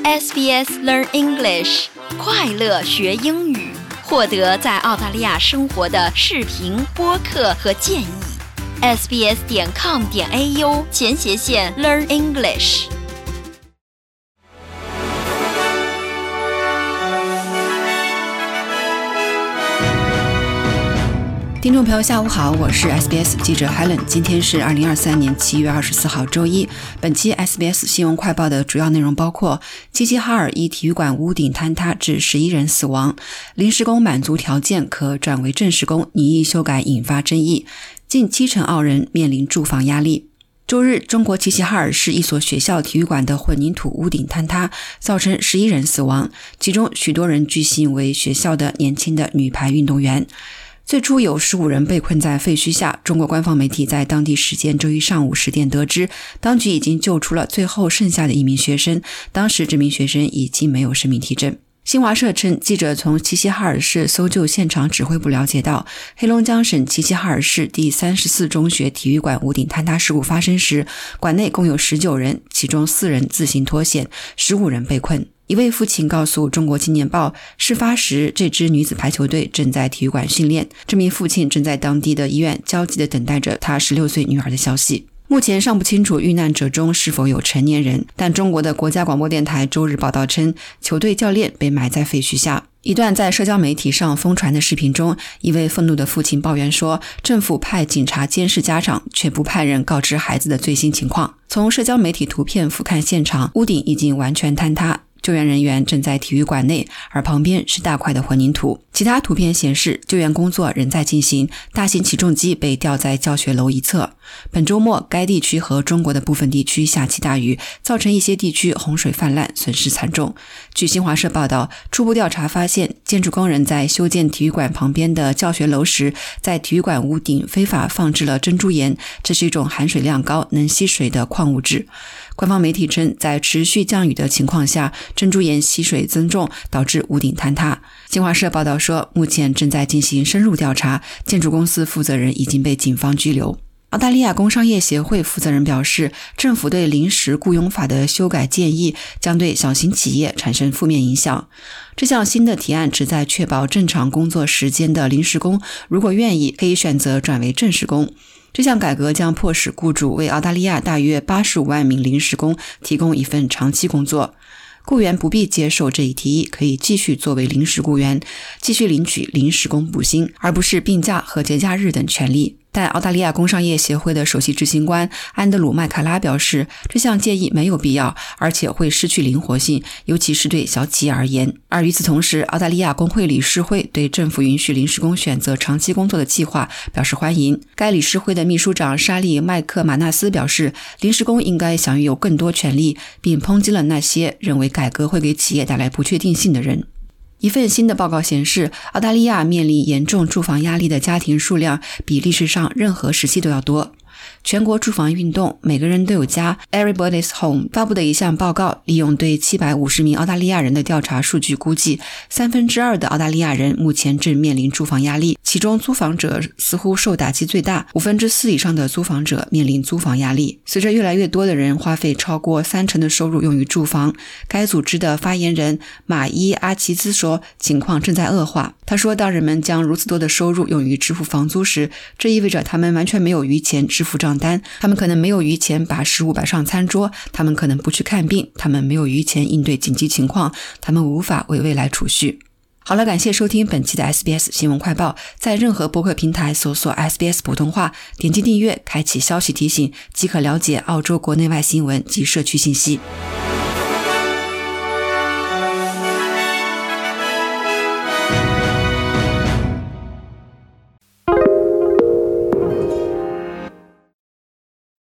SBS Learn English， 快乐学英语，获得在澳大利亚生活的视频、播客和建议。sbs.com.au/Learn English。 听众朋友下午好，我是 SBS 记者 Helen， 今天是2023年7月24号周一。本期 SBS 新闻快报的主要内容包括：齐齐哈尔一体育馆屋顶坍塌致11人死亡，临时工满足条件可转为正式工拟议修改引发争议，近70%澳人面临住房压力。周日，中国齐齐哈尔市一所学校体育馆的混凝土屋顶坍塌，造成11人死亡，其中许多人据信为学校的年轻的女排运动员。最初有15人被困在废墟下，中国官方媒体在当地时间周一上午10点得知，当局已经救出了最后剩下的一名学生，当时这名学生已经没有生命体征。新华社称，记者从齐齐哈尔市搜救现场指挥部了解到，黑龙江省齐齐哈尔市第34中学体育馆屋顶坍塌事故发生时，馆内共有19人，其中4人自行脱险，15人被困。一位父亲告诉中国青年报，事发时这支女子排球队正在体育馆训练，这名父亲正在当地的医院焦急地等待着他16岁女儿的消息。目前尚不清楚遇难者中是否有成年人，但中国的国家广播电台周日报道称，球队教练被埋在废墟下。一段在社交媒体上疯传的视频中，一位愤怒的父亲抱怨说，政府派警察监视家长，却不派人告知孩子的最新情况。从社交媒体图片俯瞰现场，屋顶已经完全坍塌，救援人员正在体育馆内，而旁边是大块的混凝土。其他图片显示，救援工作仍在进行，大型起重机被吊在教学楼一侧。本周末，该地区和中国的部分地区下起大雨，造成一些地区洪水泛滥，损失惨重。据新华社报道，初步调查发现，建筑工人在修建体育馆旁边的教学楼时，在体育馆屋顶非法放置了珍珠岩，这是一种含水量高、能吸水的矿物质。官方媒体称，在持续降雨的情况下，珍珠岩吸水增重，导致屋顶坍塌。新华社报道说，目前正在进行深入调查，建筑公司负责人已经被警方拘留。澳大利亚工商业协会负责人表示，政府对临时雇佣法的修改建议将对小型企业产生负面影响。这项新的提案旨在确保正常工作时间的临时工，如果愿意，可以选择转为正式工。这项改革将迫使雇主为澳大利亚大约85万名临时工提供一份长期工作。雇员不必接受这一提议，可以继续作为临时雇员，继续领取临时工补薪，而不是病假和节假日等权利。但澳大利亚工商业协会的首席执行官安德鲁·麦卡拉表示，这项建议没有必要，而且会失去灵活性，尤其是对小企业而言。而与此同时，澳大利亚工会理事会对政府允许临时工选择长期工作的计划表示欢迎。该理事会的秘书长莎莉·麦克马纳斯表示，临时工应该享有更多权利，并抨击了那些认为改革会给企业带来不确定性的人。一份新的报告显示，澳大利亚面临严重住房压力的家庭数量比历史上任何时期都要多。全国住房运动每个人都有家 Everybody's Home 发布的一项报告，利用对750名澳大利亚人的调查数据估计，2/3的澳大利亚人目前正面临住房压力，其中租房者似乎受打击最大，4%以上的租房者面临租房压力。随着越来越多的人花费超过30%的收入用于住房，该组织的发言人马伊阿奇兹说，情况正在恶化。他说，当人们将如此多的收入用于支付房租时，这意味着他们完全没有余钱支付账单，他们可能没有余钱把食物摆上餐桌，他们可能不去看病，他们没有余钱应对紧急情况，他们无法为未来储蓄。好了，感谢收听本期的 SBS 新闻快报，在任何播客平台搜索 SBS 普通话，点击订阅，开启消息提醒，即可了解澳洲国内外新闻及社区信息。